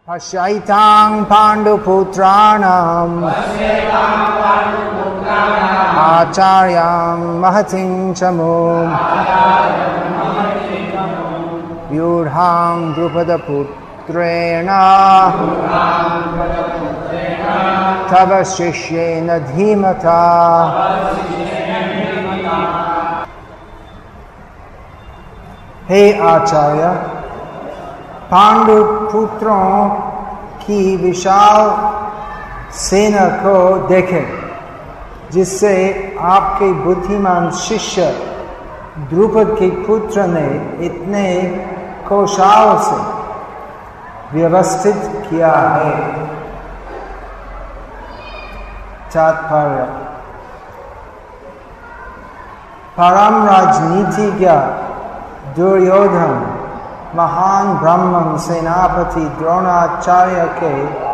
Pashaitam Panduputraణam Acharyam Mahatim Chamum Vyudham Drupadaputrena Tava Shishyena Dhimata. Hey Acharya, Pandu पुत्रों की विशाल सेना को देखें, जिससे आपके बुद्धिमान शिष्य द्रुपद के पुत्र ने इतने कौशल से व्यवस्थित किया है। तात्पर्य: परम राजनीतिज्ञ दुर्योधन महान ब्राह्मण सेनापति द्रोणाचार्य के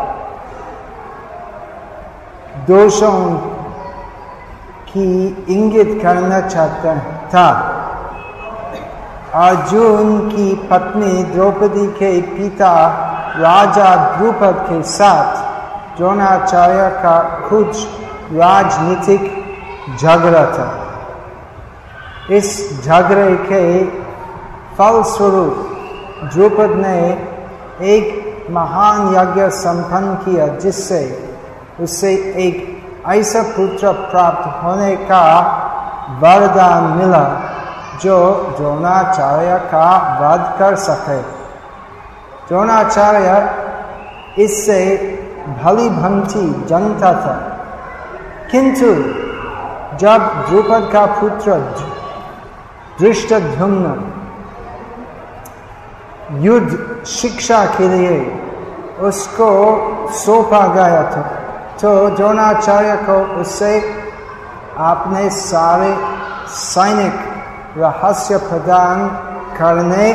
दोषों की इंगित करना चाहता था। अर्जुन की पत्नी द्रौपदी के पिता राजा द्रुपद के साथ द्रोणाचार्य का कुछ राजनीतिक झगड़ा था। इस झगड़े के फलस्वरूप द्रुपद ने एक महान यज्ञ संपन्न किया, जिससे उसे एक ऐसा पुत्र प्राप्त होने का वरदान मिला जो द्रोणाचार्य का वध कर सके। द्रोणाचार्य इससे भली भांति जानता था, किंतु जब द्रुपद का पुत्र धृष्टद्युम्न युद्ध शिक्षा के लिए उसको सौंपा गया था, तो द्रोणाचार्य को उससे अपने सारे सैनिक रहस्य प्रदान करने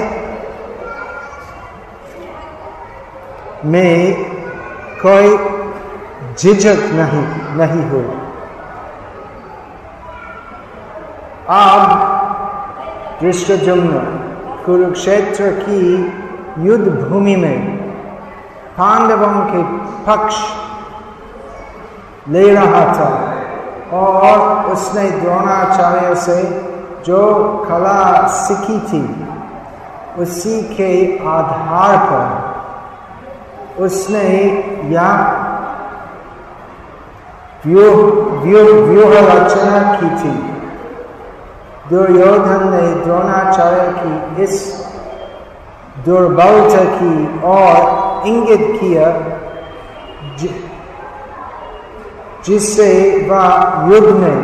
में कोई झिझक नहीं हुई। अब धृष्टद्युम्न कुरुक्षेत्र की युद्ध भूमि में पांडवों के पक्ष ले रहा था और उसने द्रोणाचार्य से जो कला सीखी थी, उसी के आधार पर उसने यह व्यूह रचना की थी। दुर्योधन ने द्रोणाचार्य की इस दुर्बलता की और इंगित किया, जिससे वह युद्ध में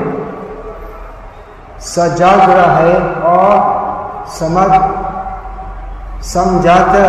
सजग रहे और समझौता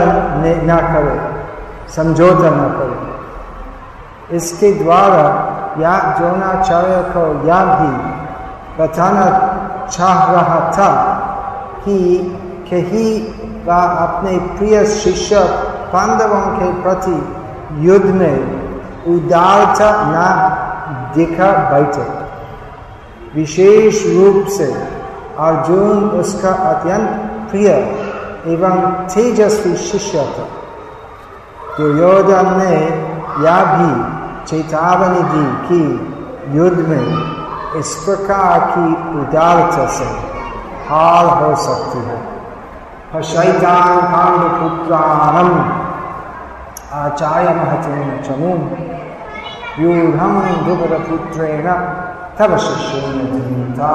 न करे। इसके द्वारा यह द्रोणाचार्य को यह भी बताना चाह रहा था कि कहीं वह अपने प्रिय शिष्य पांडवों के प्रति युद्ध में उदारता न दिखा बैठे। विशेष रूप से अर्जुन उसका अत्यंत प्रिय एवं तेजस्वी शिष्य था। दुर्योधन ने यह भी चेतावनी दी कि युद्ध में इस प्रकार की उदारता से हार हो सकती है। पश्यैतां पांडुपुत्राणं आचार्य महतिं चमूं व्यूढं द्रुपदपुत्रेण तव शिष्येन धीमता।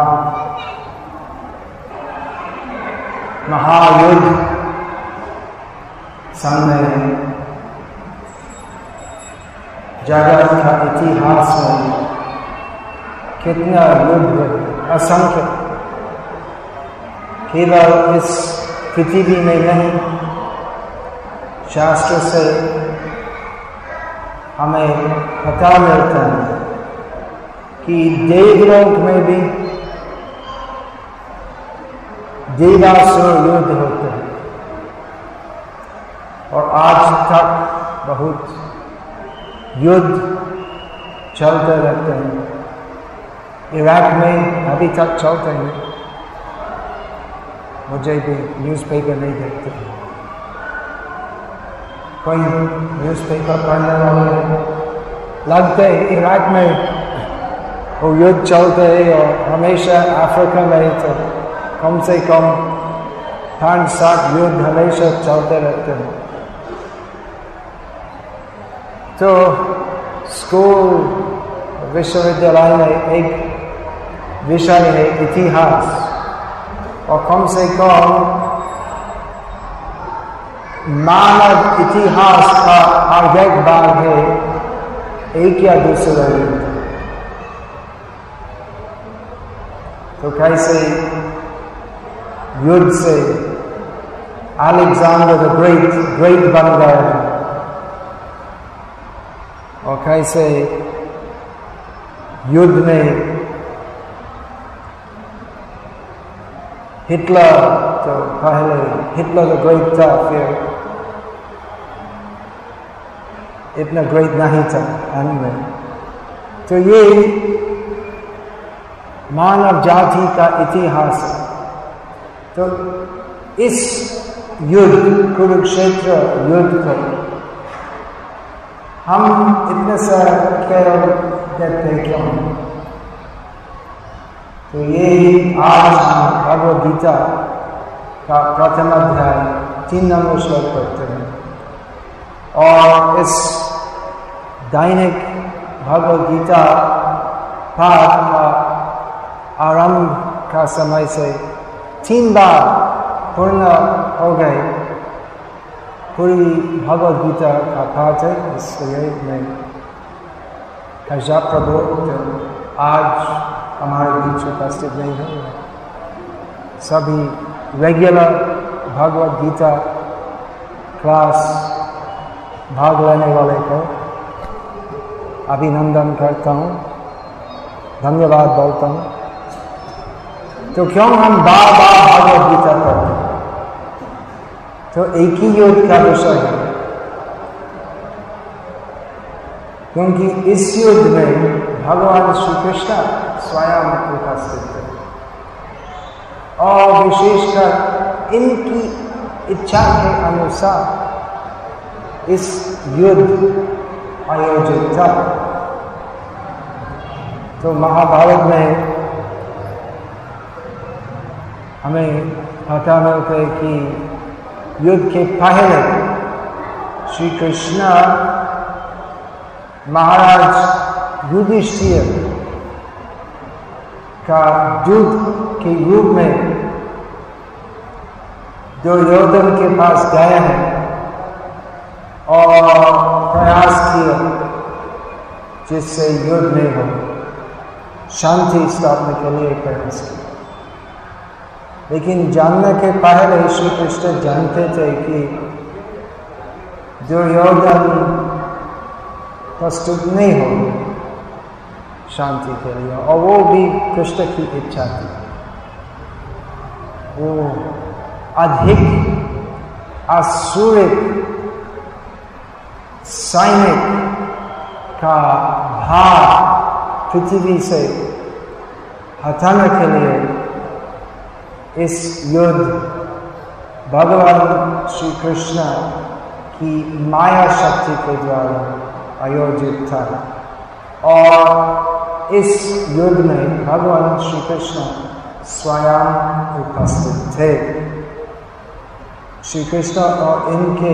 महायुद्ध समय जगत का इतिहास में कितना युद्ध असंख्य, केवल इस पृथ्वी में नहीं, शास्त्र से हमें पता मिलता है कि देवलोक में भी देवासुर युद्ध होते हैं और आज तक बहुत युद्ध चलते रहते हैं। इराक में अभी तक चलते हैं, मुझे भी न्यूज़पेपर नहीं देखते। कोई न्यूज़पेपर पढ़ने वाले लगते इराक में वो युद्ध चलते और हमेशा अफ्रीका में तो कम से कम 5-7 युद्ध हमेशा चलते रहते हैं। तो स्कूल विश्वविद्यालय में एक विषय है इतिहास, और कम से कम मानव इतिहास का अर्धेक भाग है एक या दूसरा युद्ध। तो कैसे युद्ध से अलेक्जेंडर द ग्रेट बन गया, और कैसे युद्ध में हिटलर, तो पहले हिटलर द ग्रेट था, फिर इतना ग्रेट नहीं था अंत में। तो ये मानव जाति का इतिहास है। तो इस युद्ध, कुरुक्षेत्र युद्ध को हम इतने सारे केवल देखते क्यों? तो ये आज हम भगवद गीता का प्रथम अध्याय 3 नंबर श्लोक पढ़ते हैं, और इस दैनिक भगवद गीता पाठ का आरंभ का समय से 3 बार पूर्ण हो गए। पूरी भगवद गीता का पाठ है, इसलिए मैं प्रभु आज हमारे बीच उपस्थित नहीं है। सभी रेगुलर भगवद गीता क्लास भाग लेने वाले को अभिनंदन करता हूँ, धन्यवाद बोलता हूँ। तो क्यों हम बार बार भगवद गीता पढ़ते हैं? तो एक ही युद्ध का विषय है, क्योंकि इस युद्ध में भगवान श्री कृष्ण स्वयं उपस्थित है, और विशेषकर इनकी इच्छा के अनुसार इस युद्ध आयोजित था। तो महाभारत में हमें पता मिलता है कि युद्ध के पहले श्री कृष्ण महाराज युधिष्ठिर का दूत के रूप में दुर्योधन के पास गए हैं और प्रयास किया जिससे युद्ध नहीं हो, शांति स्थापना के लिए प्रयास किया। लेकिन जानने के पहले श्री कृष्ण जानते थे कि दुर्योधन प्रस्तुत नहीं हो शांति के लिए, और वो भी कृष्ण की इच्छा थी। वो अधिक आसुरिक सैनिक का भार पृथ्वी से हटाने के लिए इस युद्ध भगवान श्री कृष्ण की माया शक्ति के द्वारा आयोजित था, और इस युद्ध में भगवान श्री कृष्ण स्वयं उपस्थित थे। श्री कृष्ण और इनके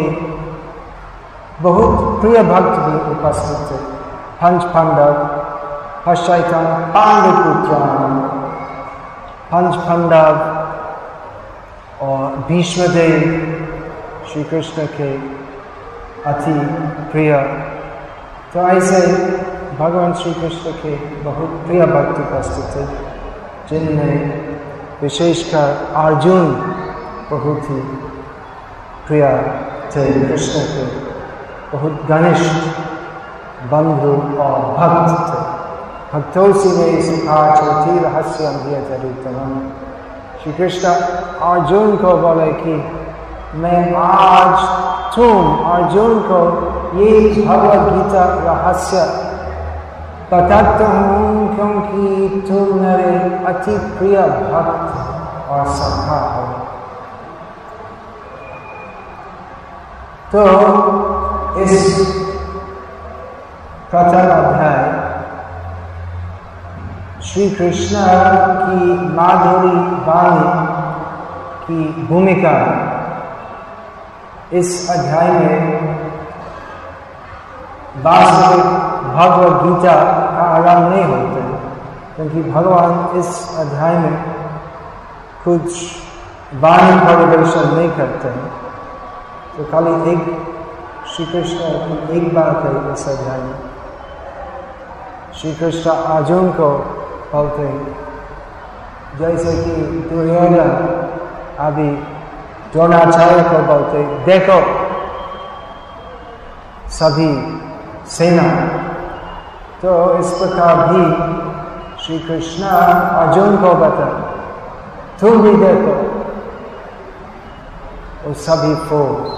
बहुत प्रिय भक्त भी उपस्थित थे। पंच पांडव, पश्चातन पांडुपुत्रान, पंच पांडव और भीष्मदेव श्री कृष्ण के अति प्रिय। तो ऐसे भगवान श्री कृष्ण के बहुत प्रिय भक्त उपस्थित थे, जिनमें विशेषकर अर्जुन बहुत ही प्रिय थे कृष्ण के, बहुत घनिष्ठ बंधु और भक्त थे। भक्तोसी में सिखा चौथी रहस्यम चरितम। श्री कृष्ण अर्जुन को बोले कि मैं आज तुम अर्जुन को ये भगवद गीता रहस्य बताता हूँ, क्योंकि तुम मेरे अति प्रिय भक्त और सखा हो। तो इस प्रथम अध्याय श्री कृष्ण की माधुरी वाणी की भूमिका इस अध्याय में वास्तविक भगवद गीता का आरंभ नहीं होता है, क्योंकि भगवान इस अध्याय में कुछ वाणी परिवेशन नहीं करते हैं। तो खाली एक श्री कृष्ण की एक बात है इस अध्याय में। श्री कृष्ण अर्जुन को बोलते हैं, जैसे कि दुर्योधन अभी द्रोणाचार्य को बोलते, देखो सभी सेना। तो इस प्रकार भी श्री कृष्ण अर्जुन को बता, तुम भी देखो वो सभी फौज।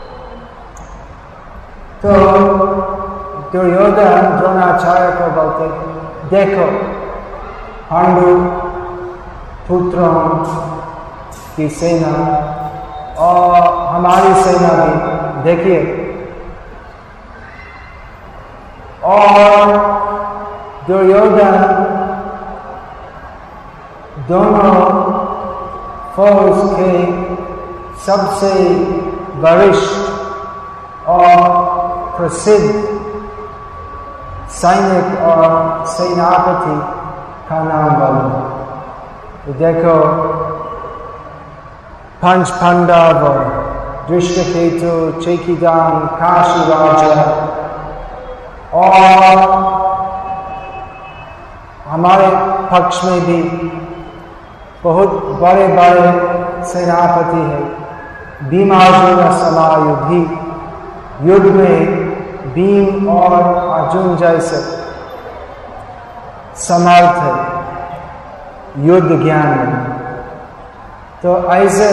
तो दुर्योधन द्रोणाचार्य को बोलते, देखो पांडु पुत्रों की सेना और हमारी सेना भी देखिए। और दुर्योधन दोनों फौज के सबसे वरिष्ठ और प्रसिद्ध सैनिक और सेनापति का नाम बोलो। तो देखो पंच पांडव, दृष्टकेतु, चेकिदान, काशी राजा और हमारे पक्ष में भी बहुत बड़े बड़े सेनापति हैं। भीमार्जुन समायुधि, युद्ध में भीम और अर्जुन जैसे समर्थ है युद्ध ज्ञान में। तो ऐसे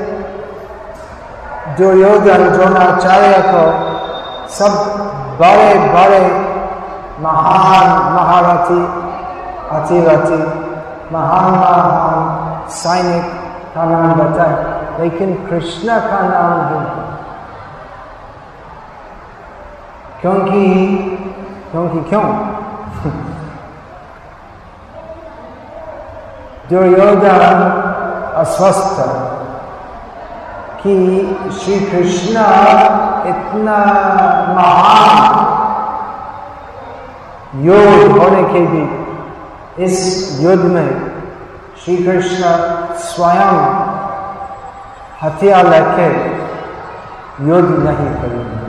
दुर्योधन द्रोणाचार्य को सब बड़े बड़े महान महारथी, अतिरथी, महान महान सैनिक का नाम बताए, लेकिन कृष्ण का नाम नहीं। क्यों दुर्योधन अस्वस्थ कि श्री कृष्ण इतना महान युद्ध होने के भी इस युद्ध में श्री कृष्ण स्वयं हथियार लेके युद्ध नहीं करेंगे।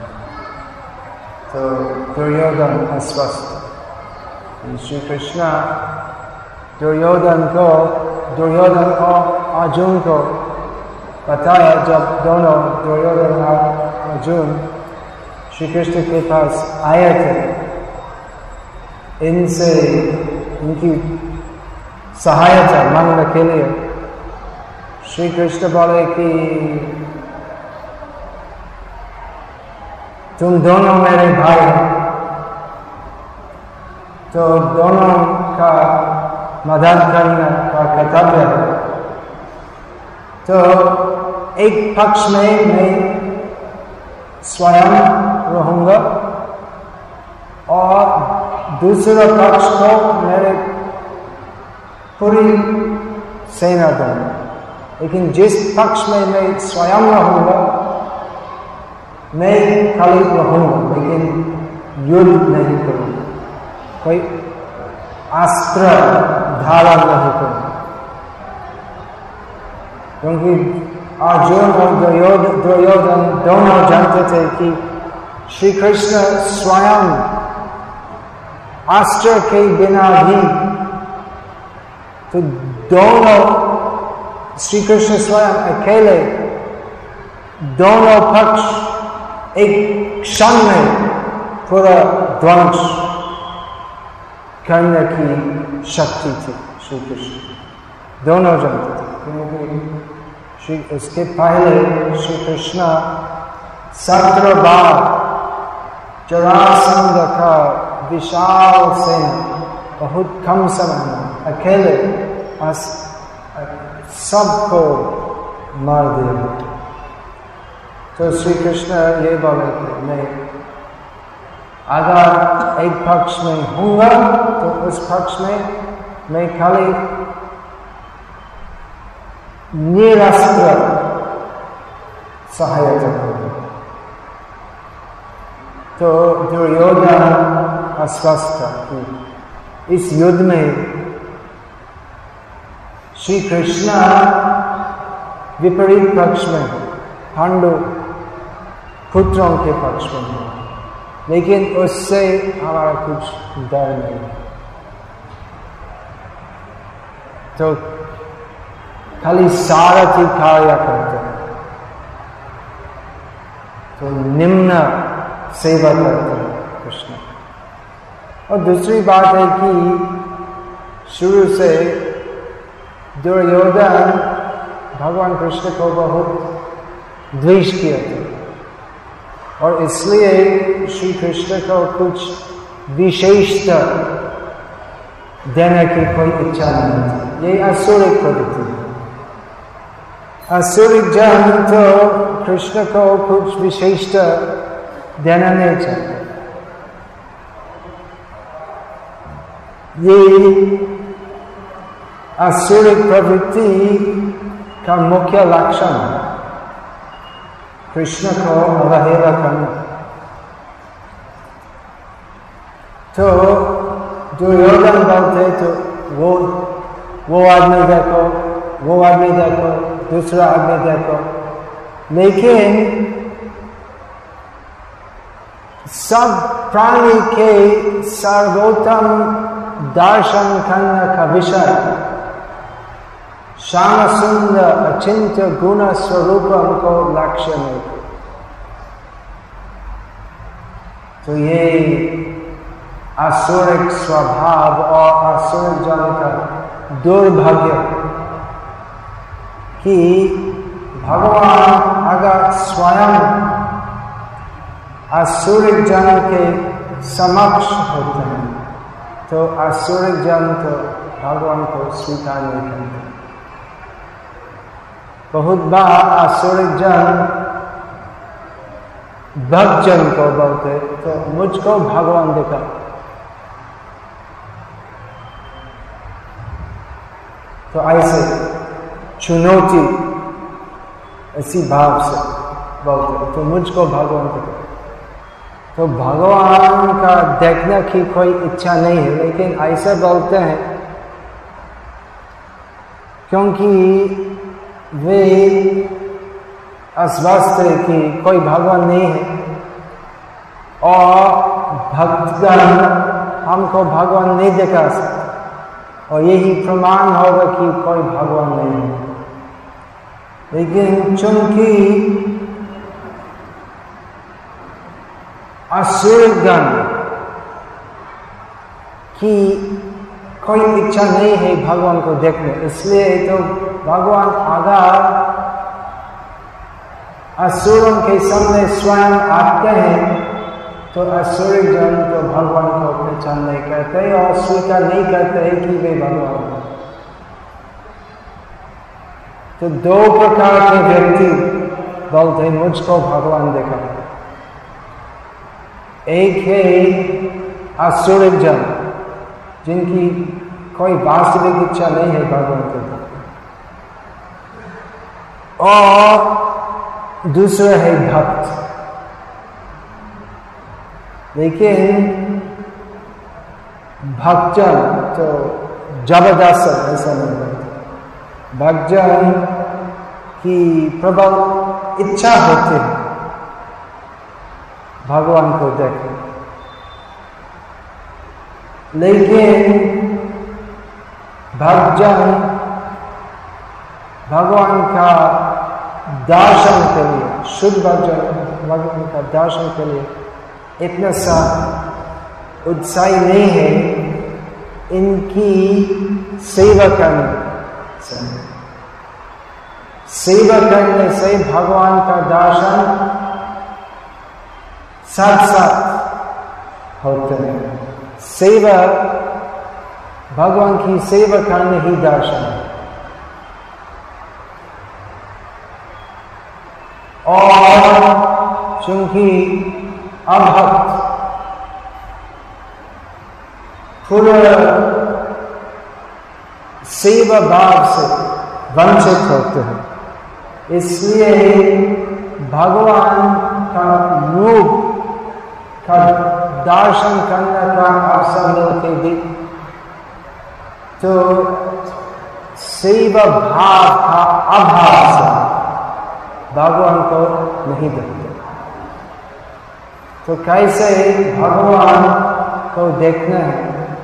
तो दुर्योधन अस्वस्थ। श्री कृष्ण दुर्योधन और अर्जुन को बताया, जब दोनों दुर्योधन और अर्जुन श्री कृष्ण के पास आए थे, इनसे इनकी सहायता मांगने के लिए श्री कृष्ण बोले कि तुम दोनों मेरे भाई हो, तो दोनों का मदद करने का कर्तव्य है। तो एक पक्ष में मैं स्वयं रहूंगा और दूसरा पक्ष को मेरे पूरी सेना दूंगा, लेकिन जिस पक्ष में मैं स्वयं रहूंगा मैं खाली रहूंगा, लेकिन युद्ध नहीं करूंगा, कोई अस्त्र धारण नहीं करूंगा। क्योंकि अर्जुन और दुर्योधन दोनों जानते थे कि श्री कृष्ण स्वयं अस्त्र के बिना भी, तो दोनों श्री कृष्ण स्वयं अकेले दोनों पक्ष एक क्षण में पूरा ध्वंस करने की शक्ति थी श्री कृष्ण। दोनों जानते थे, क्योंकि इसके पहले श्री कृष्ण 17 बार जरासंध का विशाल सेना बहुत कम समय में अकेले सबको मार दिया। तो श्री कृष्ण ये बोले कि मैं अगर एक पक्ष में हूँगा तो उस पक्ष में मैं खाली निरस्त्र सहायता करूँगा। तो दुर्योधन अस्वस्थ था कि इस युद्ध में श्री कृष्ण विपरीत पक्ष में, पांडु पुत्रों के पक्ष में है, लेकिन उससे हमारा कुछ डर नहीं। तो खाली सारथी कार्य करते हैं, तो निम्न सेवा करते हैं कृष्ण। और दूसरी बात है कि शुरू से दुर्योधन भगवान कृष्ण को बहुत द्वेष किया था, और इसलिए श्री कृष्ण को कुछ विशेषता देने की कोई इच्छा नहीं थी। ये असुरिक प्रवृत्ति है। असुरिक जन तो कृष्ण को कुछ विशेषता देना नहीं चाहते। ये असुरिक प्रवृत्ति का मुख्य लक्षण है कृष्ण को अवहेला करना। तो दुर्योधन बोलते तो वो आदमी देखो, वो आदमी देखो, दूसरा आदमी देखो, लेकिन सब प्राणी के सर्वोत्तम दर्शन करने का विषय श्याम सुंदर अचिंत्य गुण स्वरूप को लक्ष्य नहीं। तो ये असुरिक स्वभाव और असुरिक जन का दुर्भाग्य कि भगवान अगर स्वयं असुरिक जन के समक्ष होते हैं तो असुरिक जन तो भगवान को स्वीकार नहीं करते। बहुत बार असुरिक जन भक्त जन को बोलते तो मुझको भगवान दिखा। तो ऐसे चुनौती इसी भाव से बोलते तो मुझको भगवान दिखा। तो भगवान का देखने की कोई इच्छा नहीं है, लेकिन ऐसे बोलते हैं क्योंकि वे अस्वस्थ है कि कोई भगवान नहीं है, और भक्तगण हमको भगवान नहीं दिखा सकते, और यही प्रमाण होगा कि कोई भगवान नहीं है। लेकिन चूंकि असुरगण की कोई इच्छा नहीं है भगवान को देखने, इसलिए तो भगवान अगर असुरों के सामने स्वयं आते हैं तो असुर जन तो भगवान को पहचान नहीं करते और स्वीकार नहीं करते कि वे भगवान हैं। तो दो प्रकार के व्यक्ति बोलते मुझको भगवान देखा। एक है असुर जन जिनकी कोई वास्तविक इच्छा नहीं है भगवान को, और दूसरा है भक्त। लेकिन भक्तजन तो जबरदस्त ऐसा नहीं करते। भक्तजन की प्रबल इच्छा होती है भगवान को देखें, लेकिन भक्तजन भगवान का दर्शन के लिए, शुद्ध भक्तजन भगवान का दर्शन के लिए इतना सा उत्साही नहीं है इनकी सेवा करने से। सेवा करने से भगवान का दर्शन साथ साथ होते हैं। सेवा भगवान की सेवा करने ही दर्शन है। और अभक्त पूरे सेवा भाव से वंचित होते हैं। इसलिए भगवान का रूप का दर्शन करने का अवसर मिलते भी तो सेवा भाव का अभाव से भगवान को नहीं देखते। तो कैसे भगवान को देखना है?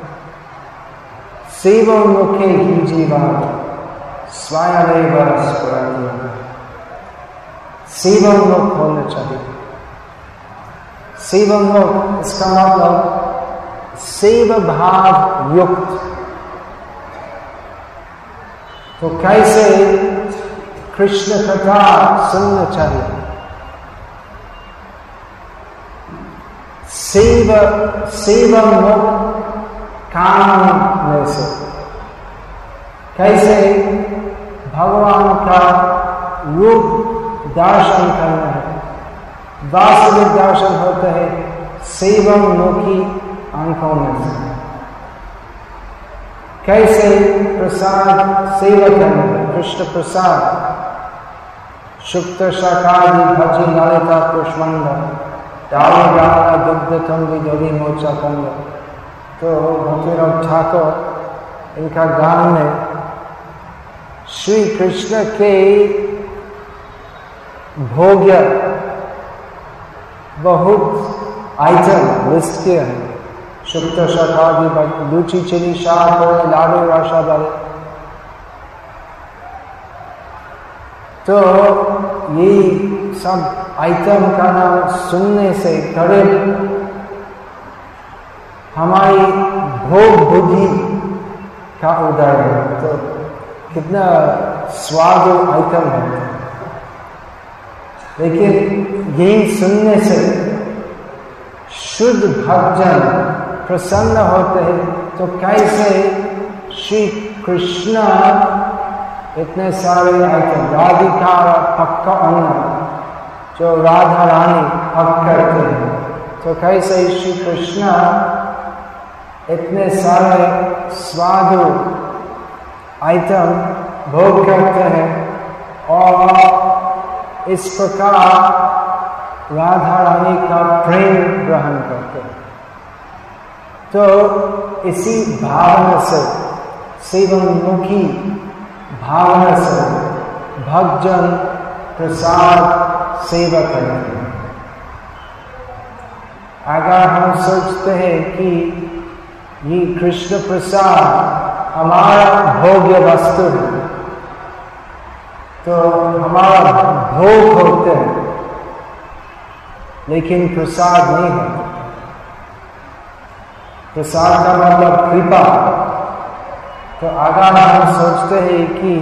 सेवोन्मुखे ही जीवा स्वयमेव स्फुरति। सेवोन्मुख होना चाहिए। सेवोन्मुख इसका मतलब सेवा भाव युक्त। तो कैसे कृष्ण कथा सुनना चाहिए? सेवोन्मुख काम में से। कैसे भगवान का रूप दर्शन करना है? वास्तविक दर्शन होते हैं सेवोन्मुखी आंखों में से। कैसे प्रसाद सेवा करना है? कृष्ण प्रसाद शुक्त शाकादि भजी ललिता पुष्पंग डाली डाला दुग्ध तुंगी दधि मोचा कंग। तो भक्तिराम ठाकुर इनका गान में श्री कृष्ण के भोग्य बहुत आइटम लिस्ट किए हैं। शुक्त शाकादि लूची चीनी शाक लाडू राशा वाले। तो ये सब आइटम का नाम सुनने से करीब हमारी भोग बुद्धि का उदय है। तो कितना स्वाद आइटम है। लेकिन यही सुनने से शुद्ध भक्तजन प्रसन्न होते हैं। तो कैसे श्री कृष्ण इतने सारे आइटम राधिका पक्का अन्न जो राधा रानी हक करते हैं। तो कैसे श्री कृष्ण इतने सारे स्वादु आइटम भोग करते हैं और इस प्रकार राधा रानी का प्रेम ग्रहण करते हैं। तो इसी भावना से सेवोन्मुखी भावना से भक्तजन प्रसाद सेवा करते हैं। अगर हम सोचते हैं कि ये कृष्ण प्रसाद हमारा भोग्य वस्तु है तो हमारा भोग होते हैं, लेकिन प्रसाद नहीं होता। प्रसाद का मतलब कृपा। तो अगर हम सोचते हैं कि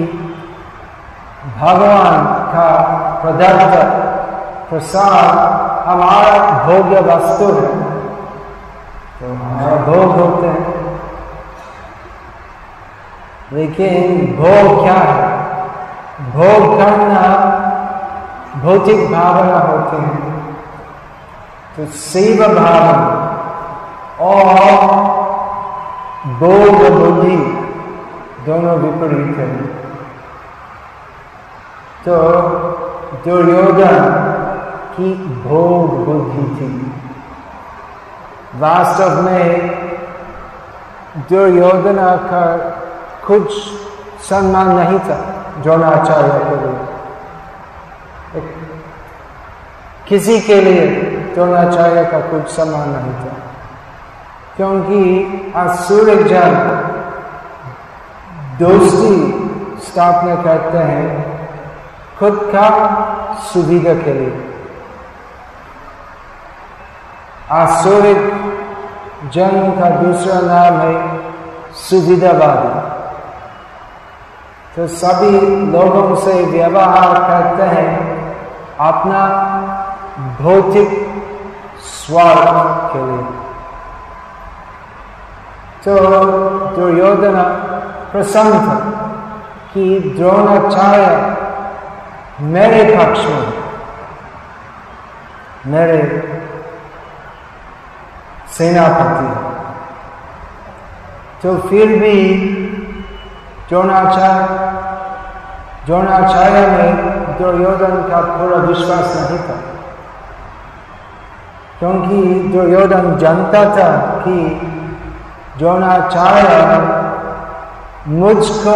भगवान का प्रदत्त प्रसाद हमारा भोग्य वस्तु है तो हमारा भोग होते हैं। लेकिन भोग क्या है? भोग करना भौतिक भावना होती है। तो सेवा भावना और भोग बुद्धि दोनों विपरीत है। तो दुर्योधन की भोग बुद्धि थी। वास्तव में दुर्योधन का कुछ सम्मान नहीं था द्रोणाचार्य के लिए। किसी के लिए द्रोणाचार्य का कुछ सम्मान नहीं था, क्योंकि असुर जन दोस्ती स्थापना करते हैं खुद का सुविधा के लिए। आसुरिक जन का दूसरा नाम है सुविधावादी। तो सभी लोगों से व्यवहार करते हैं अपना भौतिक स्वार्थ के लिए। तो दुर्योधन प्रसन्न था कि द्रोणाचार्य मेरे पक्ष में, मेरे सेनापति है। तो फिर भी द्रोणाचार्य में दुर्योधन का पूरा विश्वास नहीं था, क्योंकि दुर्योधन जानता था कि द्रोणाचार्य मुझको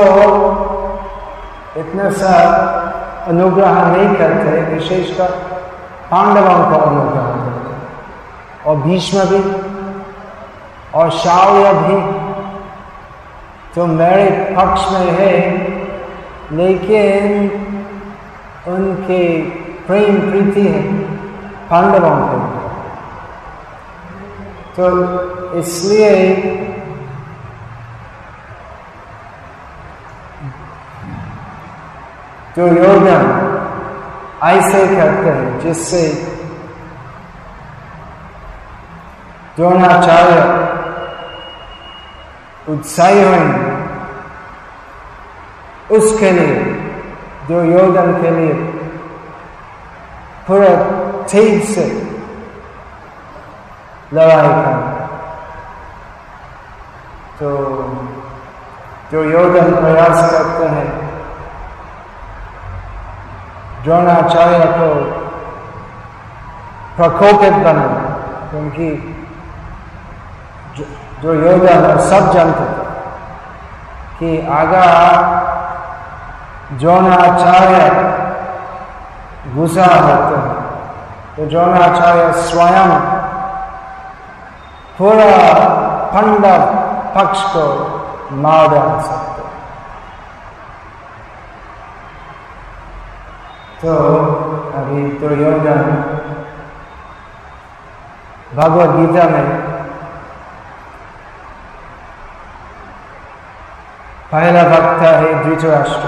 इतना सा अनुग्रह नहीं करते, विशेषकर पांडवों को अनुग्रह करते, और भीष्म भी और शाल्य भी तो मेरे पक्ष में है, लेकिन उनके प्रेम प्रीति है पांडवों को। तो इसलिए दुर्योधन ऐसे करते हैं जिससे द्रोणाचार्य उत्साही होंगे। उसके लिए दुर्योधन के लिए पूरा तेज से लड़ाई कर। तो दुर्योधन प्रयास करते हैं द्रोणाचार्य को प्रकोपित बनाना, क्योंकि दुर्योधन सब जानते थे कि अगर द्रोणाचार्य गुस्सा होते हैं तो द्रोणाचार्य स्वयं पूरा पांडव पक्ष को मार डाल सकते। तो अभी दुर्योधन भगवद गीता में पहला वक्ता है धृतराष्ट्र,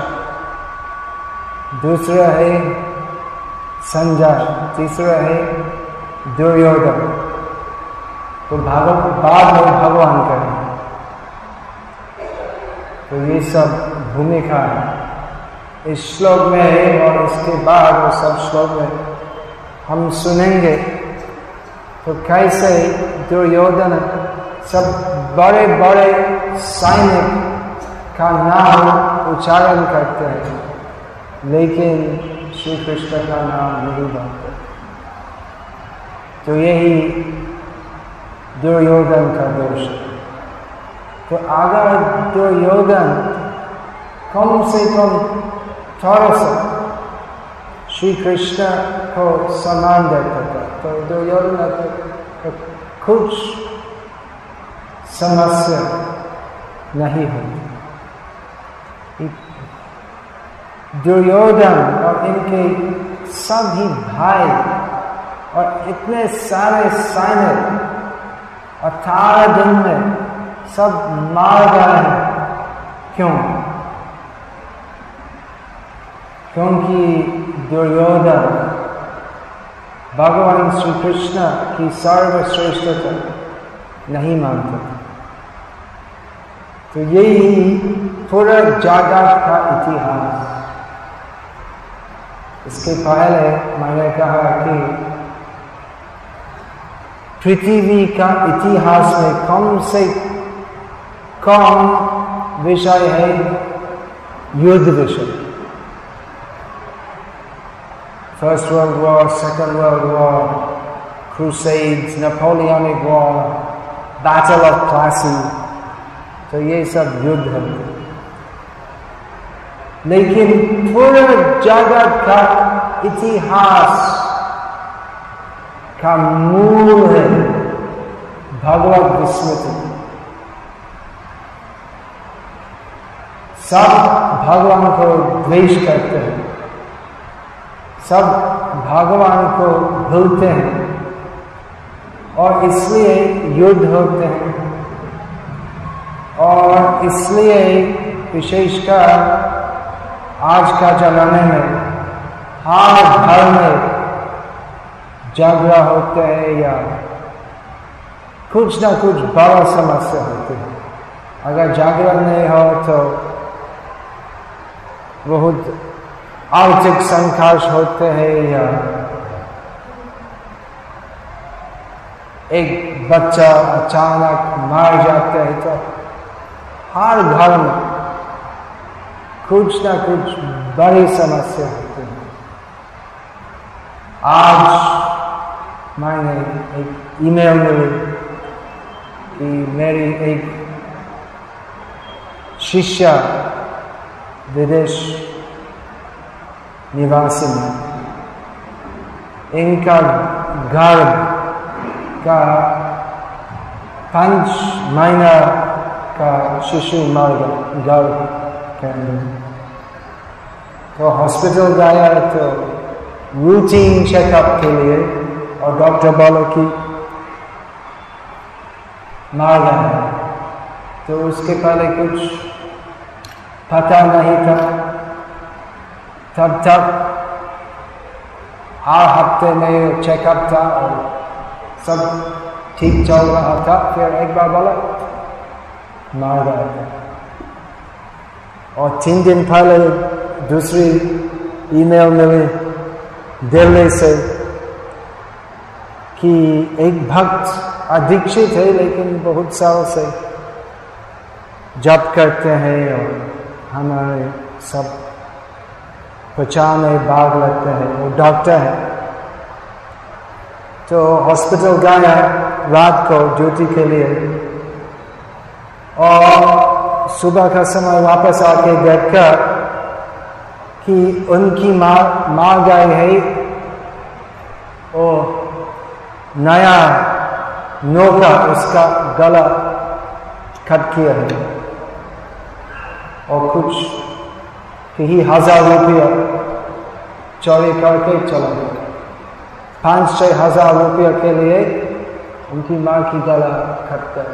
दूसरा है संजय, तीसरा है दुर्योधन। तो बाद में भगवान करें। तो ये सब भूमिका है इस श्लोक में है, और इसके बाद वो सब श्लोक में हम सुनेंगे तो कैसे दुर्योधन सब बड़े बड़े सैनिक का नाम उच्चारण करते हैं, लेकिन श्री कृष्ण का नाम नहीं बोलते। तो यही दुर्योधन का दोष है। तो अगर दुर्योधन कम से कम थोड़ा सा श्री कृष्ण को सम्मान देता था तो दुर्योधन को कुछ समस्या नहीं होती। दुर्योधन और इनके सभी भाई और इतने सारे सैनिक 18 दिन में सब मार गए हैं। क्यों? क्योंकि दुर्योधन भगवान श्री कृष्ण की सर्वश्रेष्ठता नहीं मानता। तो यही पूरा जगत का इतिहास। इसके पहले मैंने कहा कि पृथ्वी का इतिहास में कम से कम विषय है युद्ध विषय। First World War, Second World War, Crusades, Napoleonic War, Battle of Plassey, तो ये सब युद्ध है। लेकिन पूरे जगत का इतिहास का मूल है भगवत विस्मृति। सब भगवान को द्वेष करते हैं, सब भगवान को भूलते हैं, और इसलिए युद्ध होते हैं। और इसलिए विशेषकर आज का जमाने में हर घर में झगड़ा होते हैं या कुछ ना कुछ बड़ा समस्या होती है। अगर झगड़ा नहीं हो तो बहुत आर्थिक संघर्ष होते हैं या एक बच्चा अचानक मार जाता है तो हर घर में कुछ ना कुछ बड़ी समस्या होती है। आज मैंने एक ईमेल मिली कि मेरी एक शिष्या विदेश निवासी में इनका गर्भ का 5 महीना का शिशु मर गया गर्भ के अंदर। तो हॉस्पिटल गया तो रूटीन चेकअप के लिए और डॉक्टर बोला कि मर गया। तो उसके पहले कुछ पता नहीं था। तब हर हफ्ते में चेकअप था और सब ठीक चल रहा था। फिर एक बार बोला मर गया। और 3 दिन पहले दूसरी ईमेल मिली दिल्ली से कि एक भक्त अदीक्षित है लेकिन बहुत साल से जप करते हैं और हमारे सब प्रचार में भाग लेते हैं, वो डॉक्टर है। तो हॉस्पिटल गया रात को ड्यूटी के लिए और सुबह का समय वापस आके देखा कि उनकी माँ गई है और नया नौका उसका गला कट किया है और कुछ कहीं 1000 रुपया चोरी करके चला गया। 5-6 हज़ार रुपया के लिए उनकी माँ की गला कट गया।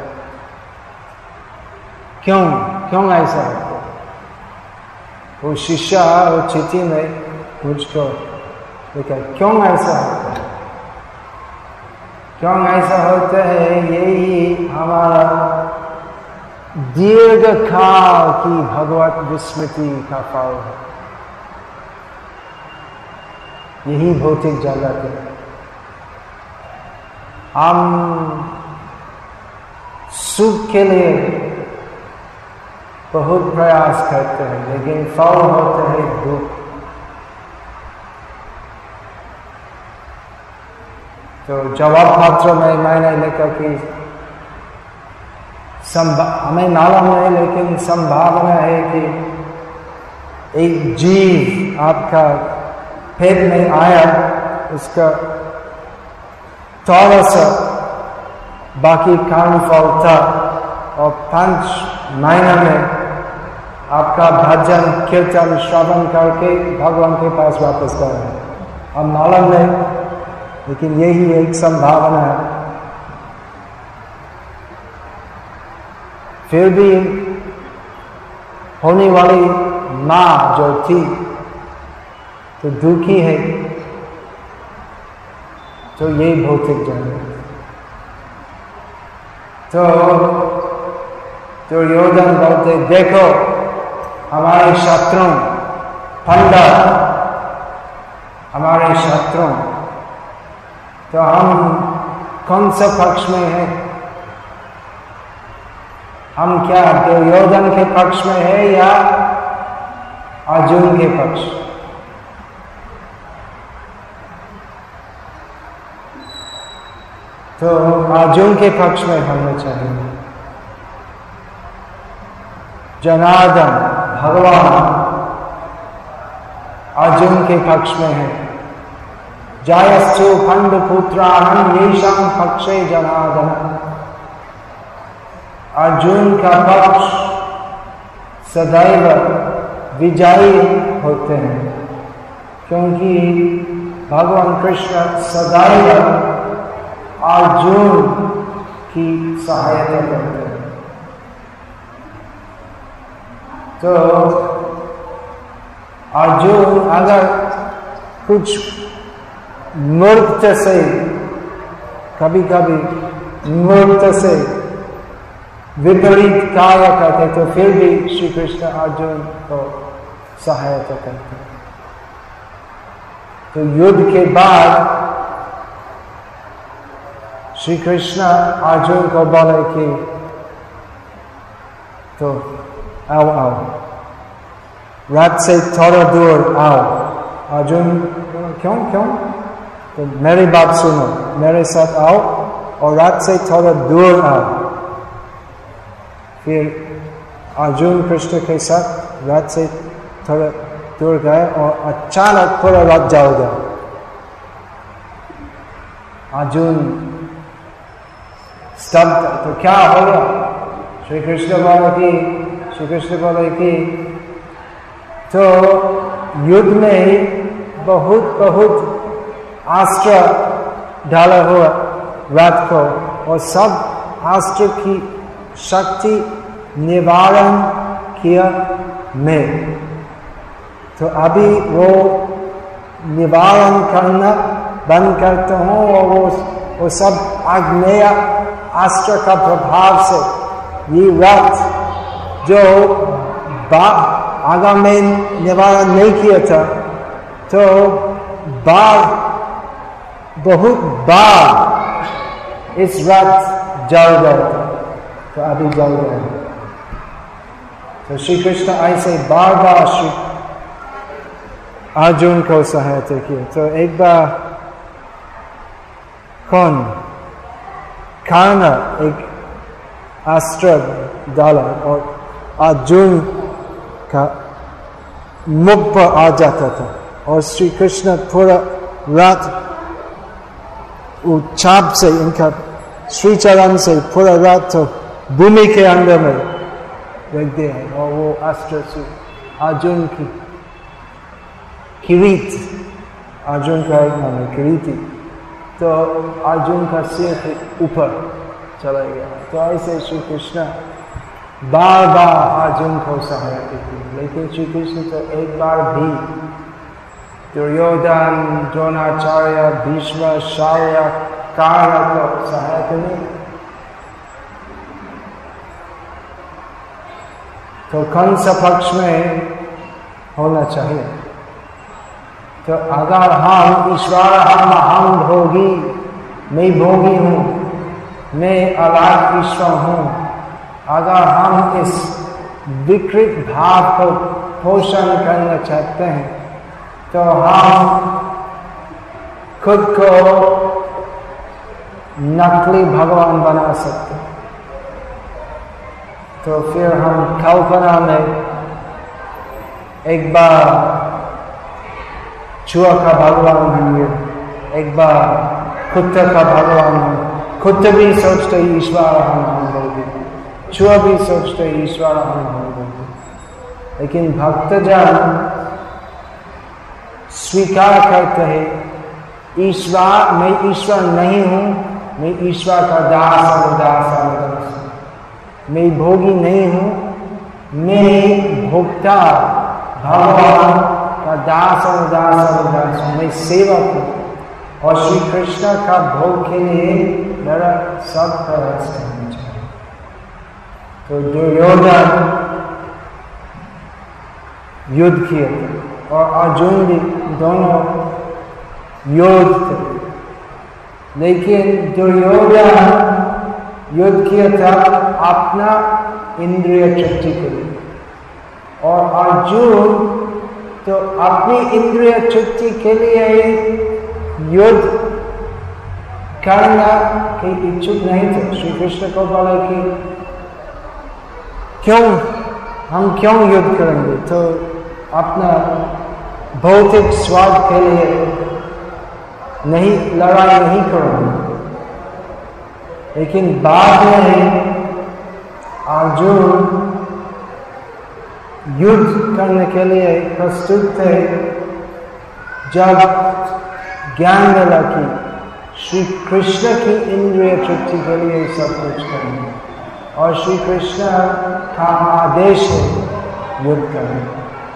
क्यों ऐसा होता? वो शिष्या और चिट्ठी में मुझको लिखा क्यों ऐसा होता है? क्यों ऐसा होता है? यही हमारा दीर्घ काल की भगवत विस्मृति का फल है। यही भौतिक जगत है। हम सुख के लिए बहुत प्रयास करते हैं लेकिन फल होते हैं दुख। तो जवाब पत्र में मैंने लिखा कि हमें मालूम नहीं लेकिन संभावना है कि एक जीव आपका पेट में आया, उसका थोड़ा सा बाकी कर्मफल था और 5 महीने में आपका भजन कीर्तन श्रवण करके भगवान के पास वापस गए। अब मालूम नहीं लेकिन यही एक संभावना है। फिर भी होने वाली माँ जो थी तो दुखी है। तो ये भौतिक जगत। तो दुर्योधन बोलते देखो हमारे शत्रु पंडा हमारे शत्रु, तो हम कौन सा पक्ष में हैं? हम क्या दुर्योधन के पक्ष में है या अर्जुन के पक्ष? तो अर्जुन के पक्ष में होना चाहिए। जनार्दन भगवान अर्जुन के पक्ष में है। जायस्तु पांडुपुत्राणं येषां पक्षे जनार्दन। अर्जुन का पक्ष सदैव विजयी होते हैं क्योंकि भगवान कृष्ण सदैव अर्जुन की सहायता करते हैं। तो अर्जुन अगर कुछ मूर्खता से कभी मूर्खता से विपरीत कार्य करते तो फिर भी श्री कृष्ण अर्जुन को सहायता करते। तो युद्ध के बाद श्री कृष्ण अर्जुन को बोले कि तो आओ आओ, रथ से थोड़ा दूर आओ। अर्जुन क्यों क्यों? तो मेरी बात सुनो, मेरे साथ आओ और रथ से थोड़ा दूर आओ। फिर अर्जुन कृष्ण के साथ रथ से थोड़ा दूर गए और अचानक पूरा रथ जल गया। अर्जुन स्तब्ध, तो क्या हो गया? श्री कृष्ण बोले कि तो युद्ध में बहुत अस्त्र डाला हुआ रथ को, और सब अस्त्र की शक्ति निवारण किया मैं। तो अभी वो निवारण करना बंद करता हूँ और वो सब आग्नेय अस्त्र का प्रभाव से ये रथ जो आगा में निवारण नहीं किया था, तो बहुत बार इस रथ जल गया था, तो अभी जल गया। तो श्री कृष्ण ऐसे बार बार श्री अर्जुन को सहायता किया। तो एक बार कौन कर्ण एक अस्त्र डाला और अर्जुन का मुख पर आ जाता था, और श्री कृष्ण पूरा रथ चाप से, इनका श्री चरण से पूरा रथ तो भूमि के अंदर में रख दिया, और वो अस्त्र से अर्जुन की किरीट, अर्जुन का एक नाम है किरीटी, तो अर्जुन का सिर के ऊपर चला गया। तो ऐसे श्री कृष्ण बार बार अर्जुन को सहायता की, लेकिन श्री कृष्ण तो एक बार भी दुर्योधन, द्रोणाचार्य, भीष्म, शल्य, कर्ण को सहायता नहीं। तो कंस पक्ष में होना चाहिए। तो अगर हम ईश्वर हम भोगी, मैं भोगी हूँ, मैं अलग ईश्वर हूँ, अगर हम इस विकृत भाव को पोषण करना चाहते हैं, तो हम खुद को नकली भगवान बना सकते हैं। तो फिर हम कल्पना में एक बार चूहा का भगवान होंगे, एक बार कुत्ते का भगवान होंगे। कुत्ते भी सोचते ईश्वर हम होंगे, चूहा भी सोचते ईश्वर हम होंगे, लेकिन भक्तजन स्वीकार करते हैं ईश्वर, मैं ईश्वर नहीं हूँ, मैं ईश्वर का दास अनुदास, मैं भोगी नहीं हूँ, मैं भोक्ता, भगवान का दास अनुदास, मैं सेवक हूँ, और श्री कृष्ण का भोग के लिए मेरा सब प्रयास करना चाहिए। तो दुर्योधन युद्ध किए थे और अर्जुन भी, दोनों योद्ध थे, लेकिन दुर्योधन युद्ध किया था अपना इंद्रिय तृप्ति के लिए, और अर्जुन तो अपनी इंद्रिय तृप्ति के लिए युद्ध करना के इच्छुक नहीं थे। श्री कृष्ण को बोला कि हम क्यों युद्ध करेंगे, तो अपना भौतिक स्वार्थ के लिए नहीं, लड़ाई नहीं करेंगे। लेकिन बाद में अर्जुन युद्ध करने के लिए प्रस्तुत थे, जब ज्ञान मिला कि श्री कृष्ण की इंद्रिय तृप्ति के लिए सब कुछ करेंगे, और श्री कृष्ण का आदेश है युद्ध करने,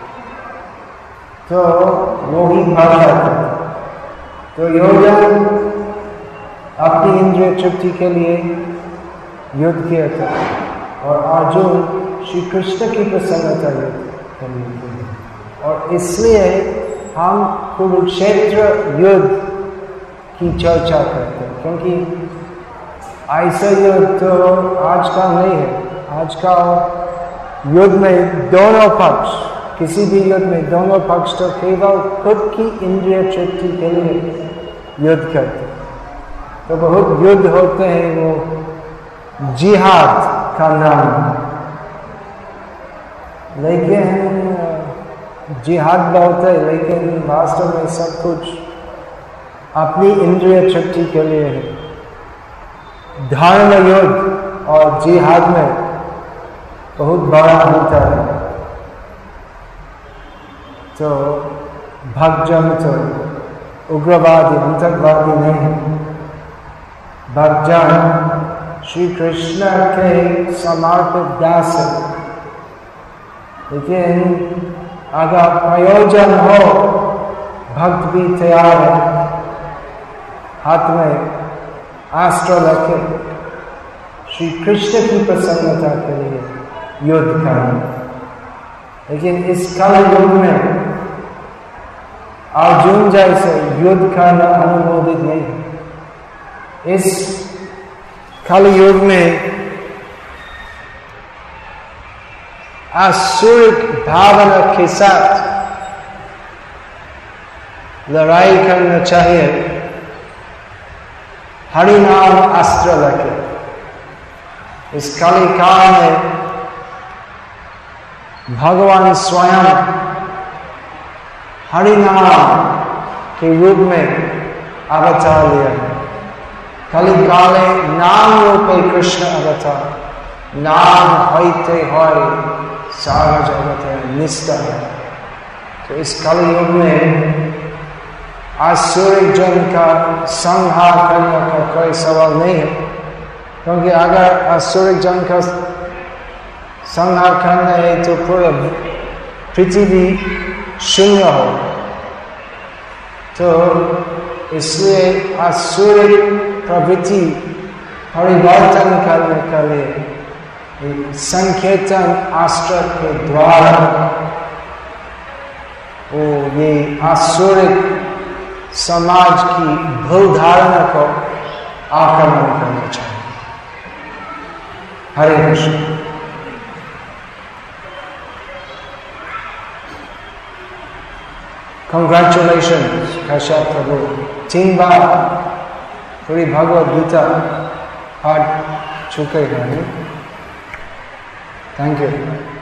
तो वो ही भाग जाता है। तो योजन अपनी इंद्रिय तृप्ति के लिए युद्ध किया था, और अर्जुन श्री कृष्ण की प्रसन्नता करने के लिए, और इसलिए हम कुरुक्षेत्र युद्ध की चर्चा करते हैं, क्योंकि ऐसा युद्ध तो आज का नहीं है। आज का युद्ध में दोनों पक्ष, किसी भी युद्ध में दोनों पक्ष तो केवल खुद की इंद्रिय तृप्ति के लिए युद्ध करते, तो बहुत युद्ध होते हैं, वो जिहाद का नाम। लेकिन जिहाद बहुत है, लेकिन वास्तव में सब कुछ अपनी इंद्रिय तृप्ति के लिए है। धर्म युद्ध और जिहाद में बहुत बड़ा अंतर है। तो भक्तजन तो उग्रवादी आतंकवादी नहीं, भक्तजन श्री कृष्ण के समर्पित दास है। लेकिन अगर प्रयोजन हो, भक्त भी तैयार है हाथ में अस्त्र रखे श्री कृष्ण की प्रसन्नता के लिए युद्ध करना। लेकिन इस कल युग में अर्जुन जैसे युद्ध करना अनुमोदित नहीं है। इस कल युग में आसुरिक भावना के साथ लड़ाई करना चाहिए, हरिनाम अस्त्र लेके। इस कली काल में भगवान स्वयं हरिनाम के रूप में अवतार लिया है। कली काले नाम रूपे कृष्ण अवतार। नाम होते होय सारा जगत निष्ठा है। तो इस कली युग में आसुरिक जन का संहार करने का कोई सवाल नहीं है, क्योंकि अगर आसुरिक जन का संहार करना है तो पूरा पृथ्वी शून्य हो। तो इसलिए आसुरिक प्रवृत्ति परिवर्तन करने के लिए संकेतन अस्त्र के द्वारा वो ये आसुरिक समाज की भूल धारणा को आक्रमण करना चाहिए। हरे कृष्ण। Congratulations, Kashyap Prabhu. 3 बार पूरी भगवद गीता पढ़ चुके हैं। Thank you.